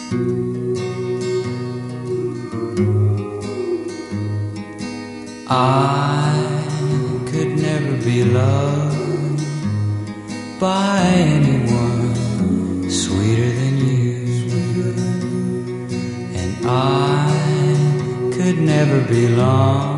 I could never be loved by anyone sweeter than you, and I could never belong